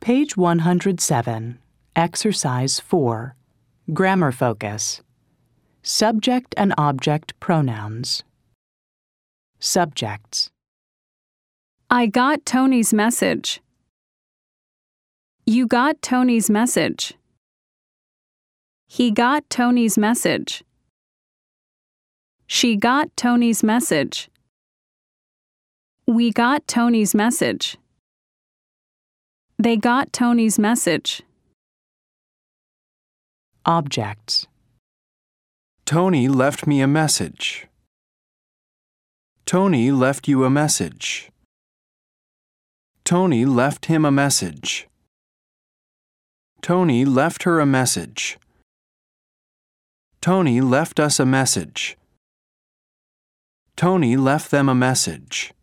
Page 107, Exercise 4, Grammar Focus. Subject and object pronouns. Subjects. I got Tony's message. You got Tony's message. He got Tony's message. She got Tony's message. We got Tony's message. They got Tony's message. Objects. Tony left me a message. Tony left you a message. Tony left him a message. Tony left her a message. Tony left us a message. Tony left them a message.